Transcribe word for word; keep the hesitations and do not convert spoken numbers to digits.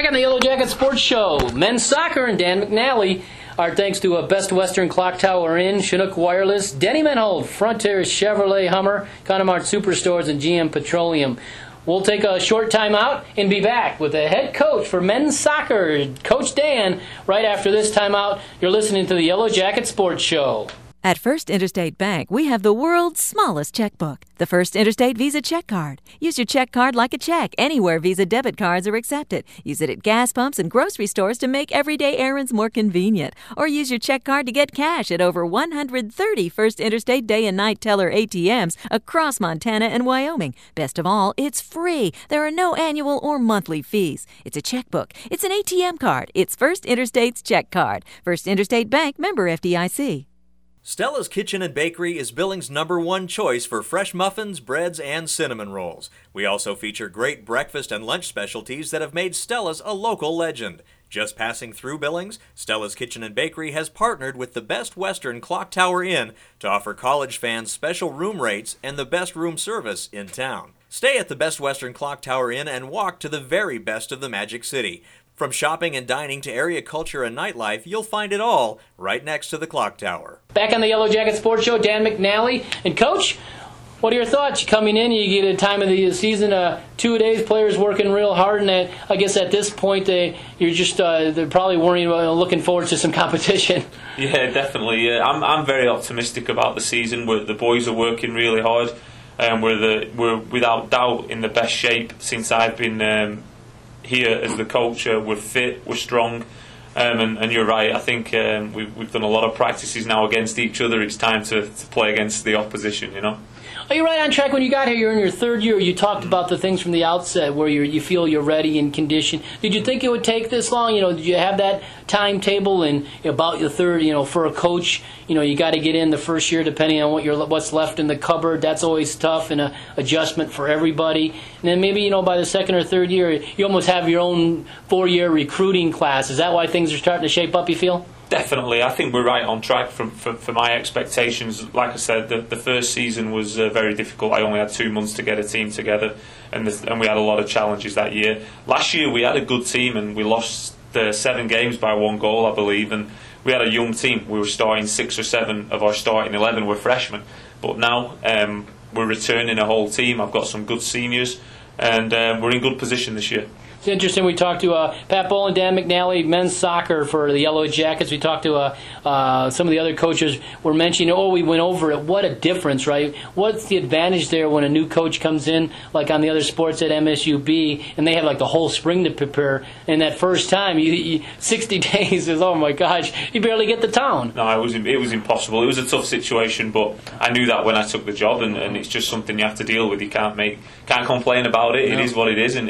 back on the Yellow Jacket Sports Show. Men's soccer and Dan McNally. Our thanks to a Best Western Clock Tower Inn, Chinook Wireless, Denny Menhold, Frontier Chevrolet Hummer, Connemart Superstores, and G M Petroleum. We'll take a short time out and be back with the head coach for men's soccer, Coach Dan, right after this timeout. You're listening to the Yellow Jacket Sports Show. At First Interstate Bank, we have the world's smallest checkbook, the First Interstate Visa check card. Use your check card like a check anywhere Visa debit cards are accepted. Use it at gas pumps and grocery stores to make everyday errands more convenient. Or use your check card to get cash at over one hundred thirty First Interstate day and night teller A T Ms across Montana and Wyoming. Best of all, it's free. There are no annual or monthly fees. It's a checkbook. It's an A T M card. It's First Interstate's check card. First Interstate Bank, member F D I C. Stella's Kitchen and Bakery is Billings' number one choice for fresh muffins, breads, and cinnamon rolls. We also feature great breakfast and lunch specialties that have made Stella's a local legend. Just passing through Billings, Stella's Kitchen and Bakery has partnered with the Best Western Clock Tower Inn to offer college fans special room rates and the best room service in town. Stay at the Best Western Clock Tower Inn and walk to the very best of the Magic City. From shopping and dining to area culture and nightlife, you'll find it all right next to the Clock Tower. Back on the Yellow Jacket Sports Show, Dan McNally. And Coach, what are your thoughts? You coming in, you get a time of the season, uh, two days, players working real hard, and uh, I guess at this point they, you're just uh, they're probably worrying about, uh, looking forward to some competition. Yeah, definitely. Yeah, I'm I'm very optimistic about the season. Where the boys are working really hard, and um, we're the we're without doubt in the best shape since I've been. Um, Here as the coach, uh, we're fit, we're strong, um, and, and you're right. I think um, we've, we've done a lot of practices now against each other. It's time to, to play against the opposition, you know. Are you right on track? When you got here, you're in your third year. You talked about the things from the outset where you you feel you're ready and conditioned. Did you think it would take this long? You know, did you have that timetable? And about your third, you know, for a coach, you know, you got to get in the first year depending on what you're, what's left in the cupboard. That's always tough and a adjustment for everybody. And then maybe, you know, by the second or third year, you almost have your own four-year recruiting class. Is that why things are starting to shape up, you feel? Definitely. I think we're right on track for, for, for my expectations. Like I said, the, the first season was uh, very difficult. I only had two months to get a team together, and, the, and we had a lot of challenges that year. Last year we had a good team, and we lost the seven games by one goal, I believe, and we had a young team. We were starting six or seven of our starting eleven were freshmen. But now um, we're returning a whole team. I've got some good seniors, and um, we're in good position this year. It's interesting. We talked to uh, Pat Bowl and Dan McNally, men's soccer for the Yellow Jackets. We talked to uh, uh, some of the other coaches. Were mentioning, oh, we went over it. What a difference, right? What's the advantage there when a new coach comes in, like on the other sports at M S U B, and they have like the whole spring to prepare. And that first time, you, you, sixty days is, oh my gosh, you barely get the town. No, it was it was impossible. It was a tough situation, but I knew that when I took the job, and, and it's just something you have to deal with. You can't make can't complain about it. No. It is what it is, and